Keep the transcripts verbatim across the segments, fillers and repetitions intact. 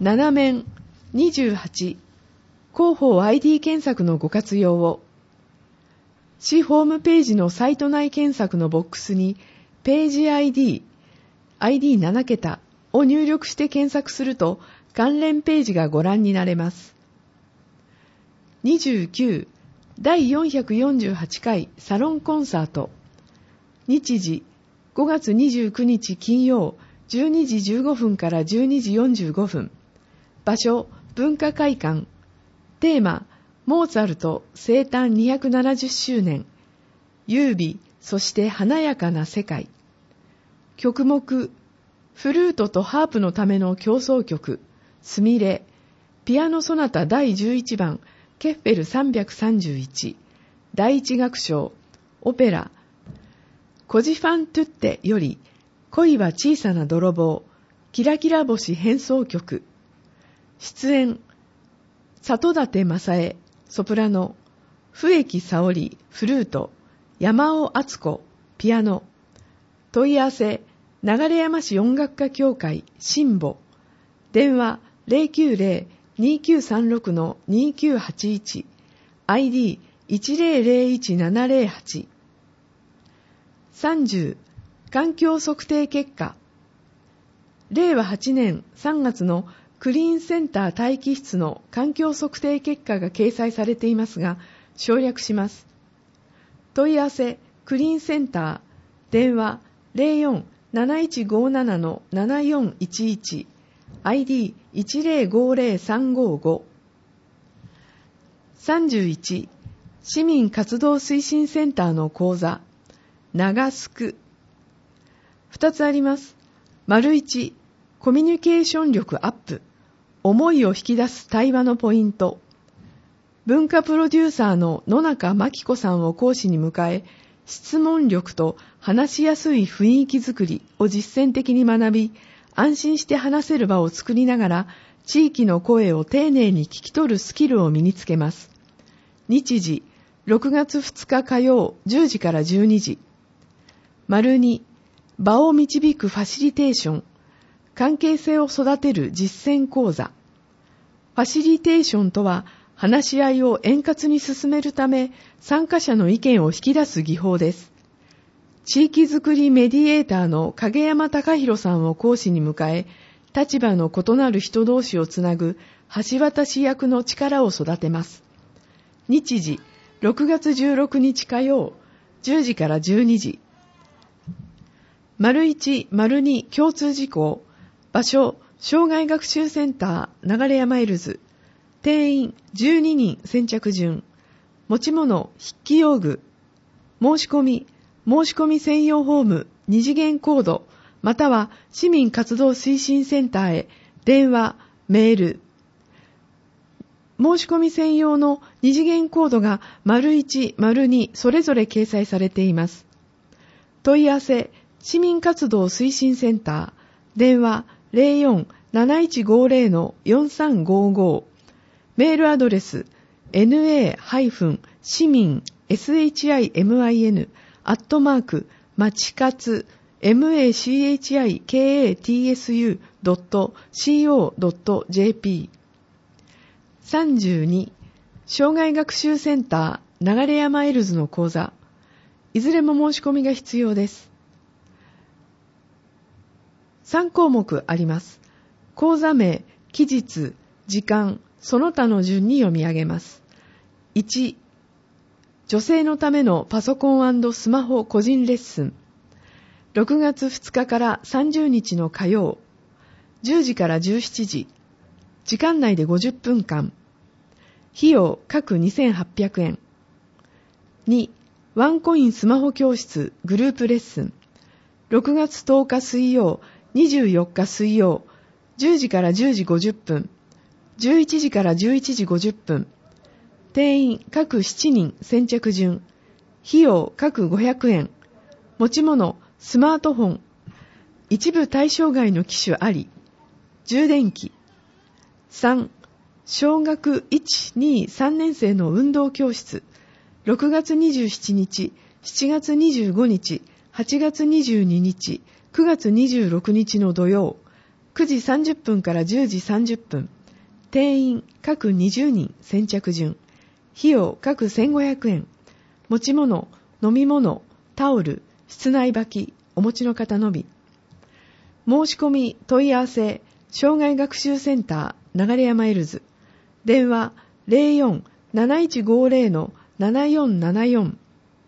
なな面にじゅうはち広報 アイディー 検索のご活用を。市ホームページのサイト内検索のボックスにページ アイディー、アイディーなな 桁を入力して検索すると関連ページがご覧になれます。にじゅうきゅうだいよんひゃくよんじゅうはち回サロンコンサート。日時ごがつにじゅうくにち金曜じゅうにじじゅうごふんからじゅうにじよんじゅうごふん。場所文化会館。テーマモーツァルト生誕にひゃくななじゅっしゅうねん。優美そして華やかな世界。曲目フルートとハープのための協奏曲スミレ。ピアノソナタだいじゅういちばんケッフェルさんびゃくさんじゅういち。第一楽章オペラコジファントゥッテより恋は小さな泥棒キラキラ星変奏曲。出演里舘正恵ソプラノ、笛木沙織フルート、山尾敦子ピアノ。問い合わせ流山市音楽家協会新母。電話 ゼロきゅうゼロ にきゅうさんろく にきゅうはちいち アイディーいちゼロゼロいちななゼロはち。さんじゅう環境測定結果。れいわはちねんさんがつのクリーンセンター待機室の環境測定結果が掲載されていますが、省略します。問い合わせクリーンセンター電話 ゼロよん なないちごなな ななよんいちいち アイディーいちゼロごゼロさんごご。さんじゅういち市民活動推進センターの講座長すく。ふたつあります。丸いちコミュニケーション力アップ。思いを引き出す対話のポイント。文化プロデューサーの野中真紀子さんを講師に迎え、質問力と話しやすい雰囲気づくりを実践的に学び、安心して話せる場を作りながら、地域の声を丁寧に聞き取るスキルを身につけます。日時、ろくがつふつか火曜じゅうじからじゅうにじ。丸に、場を導くファシリテーション。関係性を育てる実践講座。ファシリテーションとは、話し合いを円滑に進めるため、参加者の意見を引き出す技法です。地域づくりメディエーターの影山隆弘さんを講師に迎え、立場の異なる人同士をつなぐ橋渡し役の力を育てます。日時、ろくがつじゅうろくにち火曜、じゅうじからじゅうにじ。丸いち、丸に共通事項。場所、障害学習センター、流山エルズ。定員、じゅうににん先着順。持ち物、筆記用具。申し込み、申し込み専用フォーム、二次元コード、または市民活動推進センターへ、電話、メール。申し込み専用の二次元コードが丸いち、丸にそれぞれ掲載されています。問い合わせ、市民活動推進センター、電話、ゼロよん なないちごゼロ よんさんごご。メールアドレス エヌエー 市民 シン アットマークまちかつ マチカツ ドット シーオー ドット ジェーピー。 さんじゅうに障害学習センター流山エルズの講座。いずれも申し込みが必要です。さんこうもくあります。講座名、期日、時間、その他の順に読み上げます。いち、女性のためのパソコン&スマホ個人レッスン。ろくがつふつかからさんじゅうにちの火曜、じゅうじからじゅうしちじ。時間内でごじゅっぷんかん。費用各にせんはっぴゃくえん。に、ワンコインスマホ教室グループレッスン。ろくがつとおか水曜、にじゅうよっか水曜、じゅうじからじゅうじごじゅっぷん。じゅういちじからじゅういちじごじゅっぷん。定員各しちにん先着順。費用各ごひゃくえん。持ち物、スマートフォン。一部対象外の機種あり。充電器。さん、小学いち、に、さんねん生の運動教室。ろくがつにじゅうしちにち、しちがつにじゅうごにち、はちがつにじゅうににち、くがつにじゅうろくにちの土曜。 くじさんじゅっぷんからじゅうじさんじゅっぷん。定員各にじゅうにん先着順。費用各せんごひゃくえん。持ち物、飲み物、タオル、室内履き、お持ちの方のみ。申し込み、問い合わせ、障害学習センター、流山エルズ。電話 ゼロよん なないちごゼロ ななよんななよん。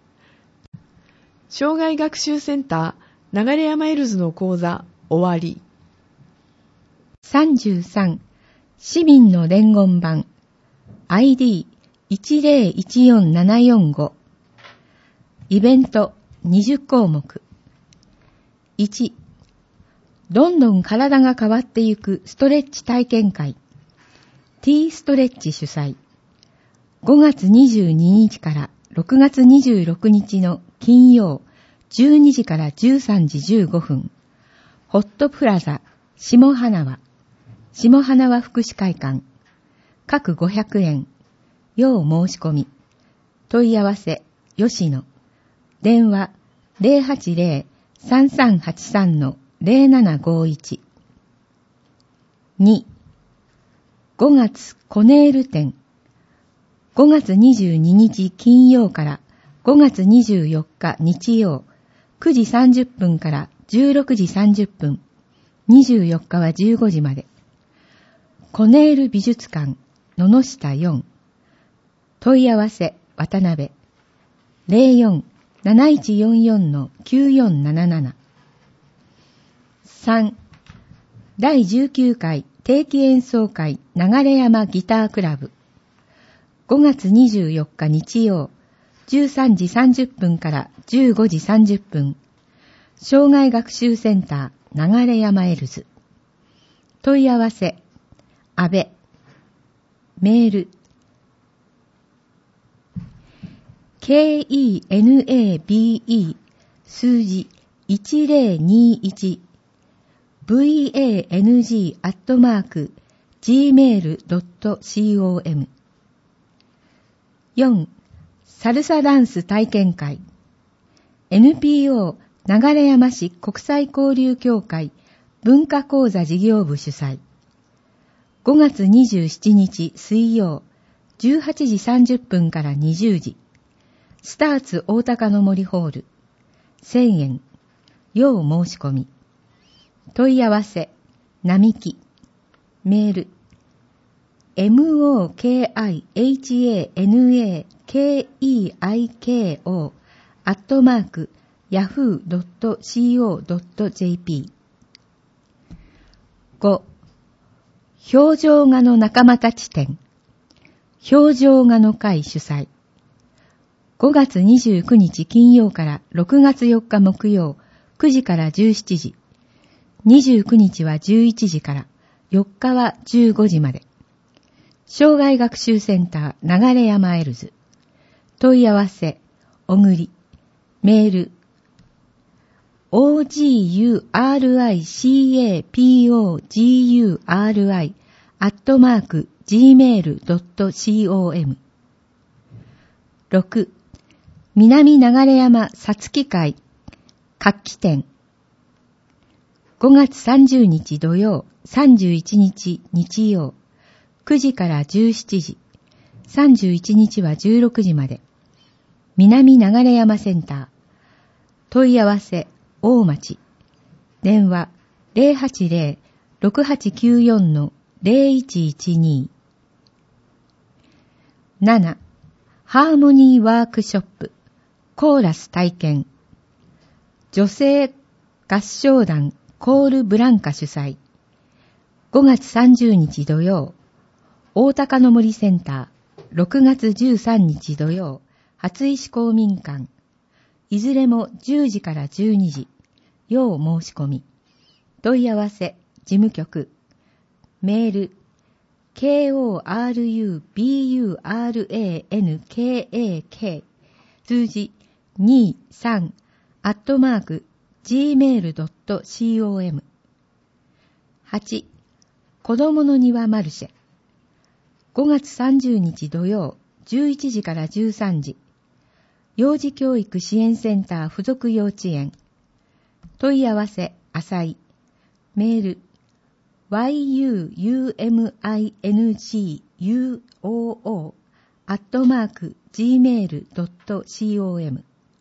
障害学習センター、流山エルズの講座、終わり。 さんじゅうさん、市民の伝言板 アイディーいちゼロいちよんななよんご。イベントにじゅっこうもく。いち、どんどん体が変わっていくストレッチ体験会 T ストレッチ主催。ごがつにじゅうににちからろくがつにじゅうろくにちの金曜じゅうにじからじゅうさんじじゅうごふん、ホットプラザ下花輪下花輪福祉会館、各ごひゃくえん、要申し込み。問い合わせ、吉野。電話、ゼロはちゼロ さんさんはちさん ゼロななごいち。に、ごがつコネール展。ごがつにじゅうににち金曜からごがつにじゅうよっか日曜、くじさんじゅっぷんからじゅうろくじさんじゅっぷん、にじゅうよっかはじゅうごじまで。コネール美術館、野々下よん。問い合わせ、渡辺。ゼロよん なないちよんよん きゅうよんなななな。さん、だいじゅうきゅうかい定期演奏会流山ギタークラブ。ごがつにじゅうよっか日曜、じゅうさんじさんじゅっぷんからじゅうごじさんじゅっぷん。障害学習センター流山エルズ。問い合わせ、安倍。メール、ケーイーエヌエービーイー 数字いちゼロにいち ブイエーエヌジー アットマーク ジーメール ドット コム。よん、サルサダンス体験会 エヌピーオー 流山市国際交流協会文化講座事業部主催。ごがつにじゅうしちにち水曜、じゅうはちじさんじゅっぷんからにじゅうじ。スターツ大高の森ホール。せんえん。要申し込み。問い合わせ、並木。メール。モキハナケーアットマークヤフードットシーオードットジェーピー。ご、表情画の仲間たち展。表情画の会主催。ごがつにじゅうくにち金曜からろくがつよっか木曜、くじからじゅうしちじ。にじゅうくにちはじゅういちじから、よっかはじゅうごじまで。障害学習センター流山エルズ。問い合わせ、小栗。メール、オージーユーアールアイシーエーピーオージーユーアールアイ アットマーク ジーメール ドット コム。ろく、南流山さつき会活気展。ごがつさんじゅうにち土曜、さんじゅういちにち日曜、くじからじゅうしちじ、さんじゅういちにちはじゅうろくじまで。南流山センター。問い合わせ、大町。電話、ゼロはちゼロ ろくはちきゅうよん ゼロいちいちに。なな、ハーモニーワークショップ、コーラス体験。女性合唱団コールブランカ主催。ごがつさんじゅうにち土曜、大高の森センター。ろくがつじゅうさんにち土曜、初石公民館。いずれもじゅうじからじゅうにじ。要申し込み。問い合わせ、事務局。メール、ケーオーアールユービーユーアールエーエヌケーエーケー 数字にさんアットマーク ジーメール ドット コム。はち、子供の庭マルシェ。ごがつさんじゅうにち土曜、じゅういちじからじゅうさんじ。幼児教育支援センター附属幼稚園。問い合わせ、浅井。メール、 ワイユーユーエムアイエヌジーユーオーオー アットマーク ジーメール ドット コム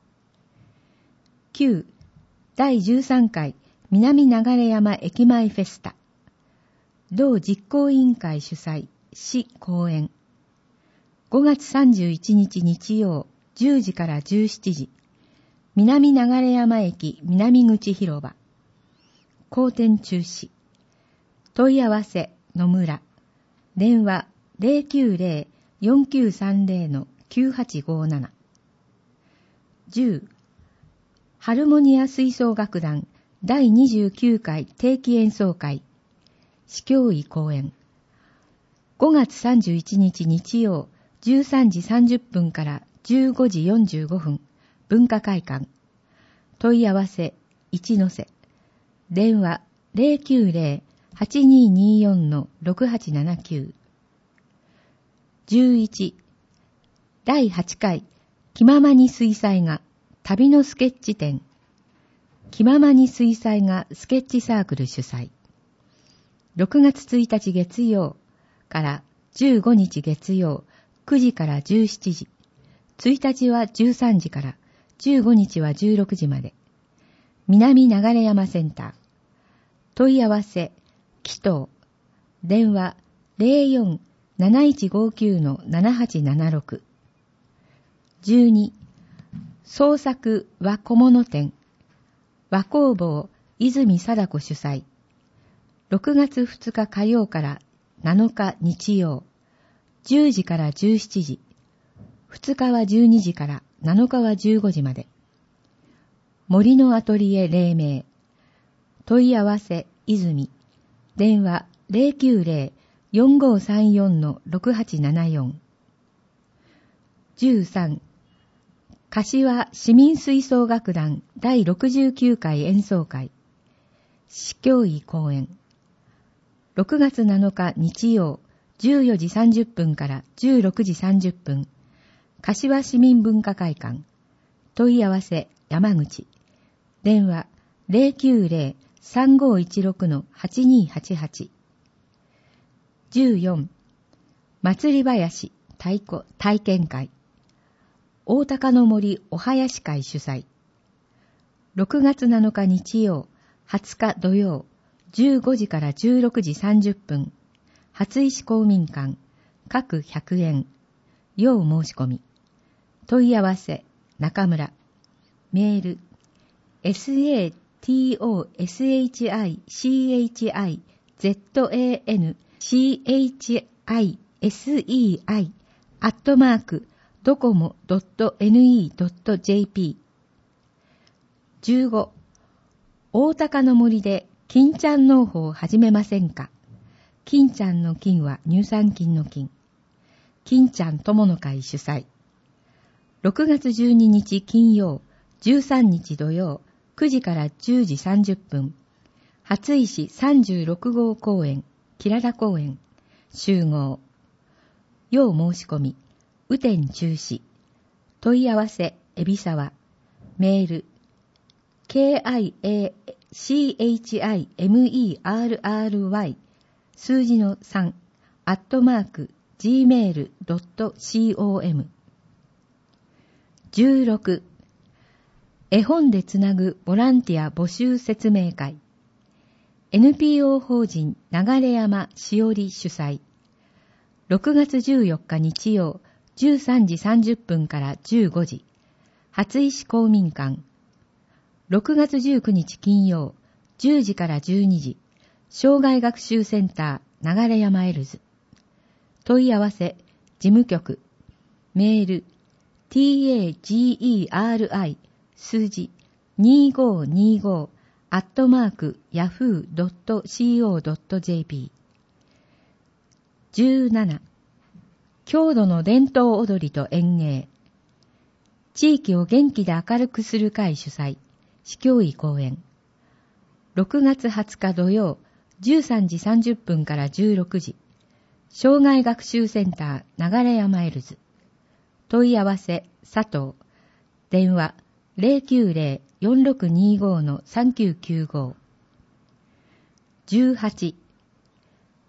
きゅう. 第じゅうさん回南流山駅前フェスタ。同実行委員会主催、市公演。ごがつさんじゅういちにち日曜じゅうじからじゅうしちじ、南流山駅南口広場。後展中止。問い合わせ野村。電話 ゼロきゅうゼロ よんきゅうさんゼロ のきゅうはちごなな。じゅう. ハルモニア吹奏楽団だいにじゅうきゅう回定期演奏会。市教委公演。ごがつさんじゅういちにち日曜じゅうさんじさんじゅっぷんからじゅうごじよんじゅうごふん。文化会館。問い合わせ一ノ瀬。電話 ゼロきゅうゼロ はちにーにーよん のろくはちななきゅう。じゅういち. だいはち回気ままに水彩画旅のスケッチ展。気ままに水彩画スケッチサークル主催。ろくがつついたち月曜からじゅうごにち月曜くじからじゅうしちじ。ついたちはじゅうさんじからじゅうごにちはじゅうろくじまで。南流山センター。問い合わせ紀藤。電話 ゼロよん なないちごきゅう のななはちななろく。じゅうに. 創作和小物展。和工房泉貞子主催。ろくがつふつか火曜からなのか日曜。じゅうじからじゅうしちじ。ふつかはじゅうにじからなのかはじゅうごじまで。森のアトリエ黎明。問い合わせ泉。電話 ゼロきゅうゼロ よんごさんよん のろくはちななよん。じゅうさん. 柏市民吹奏楽団だいろくじゅうきゅう回演奏会。市教委公演。ろくがつなのか日曜じゅうよじさんじゅっぷんからじゅうろくじさんじゅっぷん。柏市民文化会館。問い合わせ山口。電話 ゼロきゅうゼロ さんごいちろく のはちにーはちはち。じゅうよん. 祭り林太鼓体験会。大高の森お囃子会主催。ろくがつなのか日曜はつか土曜じゅうごじからじゅうろくじさんじゅっぷん。初石公民館。各ひゃくえん。要申し込み。問い合わせ中村。メール エスエーティーオーエスエイチアイシーエイチアイゼットエーエヌシーエイチアイエスイーアイ アットマークドコモドットエヌイードットジェーピー。 じゅうご. 大高の森で金ちゃん農法を始めませんか。金ちゃんの金は乳酸菌の菌。金ちゃん友の会主催。ろくがつじゅうににち金曜じゅうさんにち土曜くじからじゅうじさんじゅっぷん。初石さんじゅうろくごう公園キララ公園集合。要申し込み雨天中止。問い合わせ海老沢。メール ケーアイエーシーエイチアイエムイーアールアールワイ 数字のさんアットマーク ジーメールドットコム。 じゅうろく. 絵本でつなぐボランティア募集説明会。 エヌピーオー 法人流山しおり主催。ろくがつじゅうよっか日曜じゅうさんじさんじゅっぷんからじゅうごじ。初石公民館。ろくがつじゅうくにち金曜じゅうじからじゅうにじ。障害学習センター流山エルズ。問い合わせ事務局。メール ティーエージーイーアールアイ 数字にーごーにーごーアットマークヤフードットコードットジェーピー。 じゅうなな. 郷土の伝統踊りと演芸。地域を元気で明るくする会主催。市教委公演。ろくがつはつか土曜じゅうさんじさんじゅっぷんからじゅうろくじ。障害学習センター流山エルズ。問い合わせ佐藤。電話 ゼロきゅうゼロ よんろくにーごー のさんきゅうきゅうご。じゅうはち.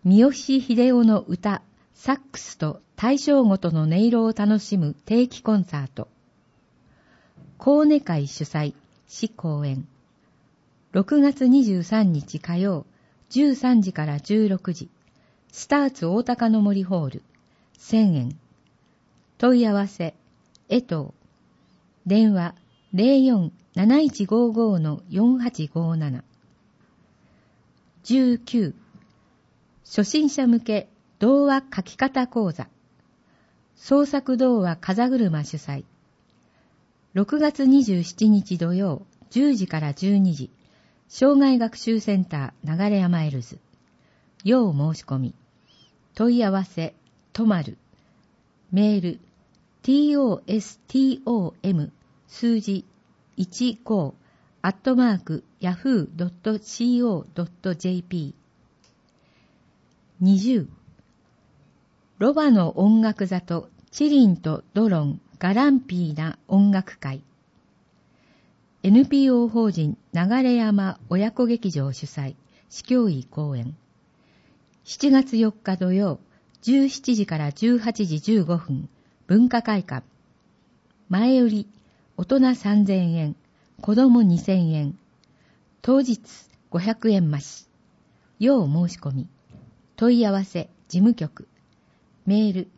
三好秀夫の歌、サックスと大正ごとの音色を楽しむ定期コンサート。高根会主催、市公演。ろくがつにじゅうさんにち火曜、じゅうさんじからじゅうろくじ、スターツ大高の森ホール、せんえん。問い合わせ、江藤。電話、ゼロよん なないちごご よんはちごなな。じゅうきゅう。初心者向け童話書き方講座。創作童話風車主催。ろくがつにじゅうしちにち土曜、じゅうじからじゅうにじ、障害学習センター流山エルズ。要申し込み。問い合わせ、とまる。メール、tostom 数字じゅうごアットマーク ヤフードットシーオードットジェーピー。にじゅう。ロバの音楽里チリンとドロンガランピーな音楽会。エヌピーオー 法人流山親子劇場主催、司教医公演。しちがつよっか土曜、じゅうしちじからじゅうはちじじゅうごふん、文化会館。前売り、大人さんぜんえん、子供にせんえん。当日ごひゃくえん増し。要申し込み。問い合わせ、事務局。メール、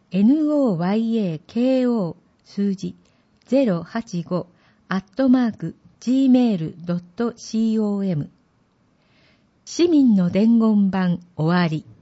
ノヤコ 数字ゼロはちごアットマーク ジーメールドットコム。市民の伝言版終わり。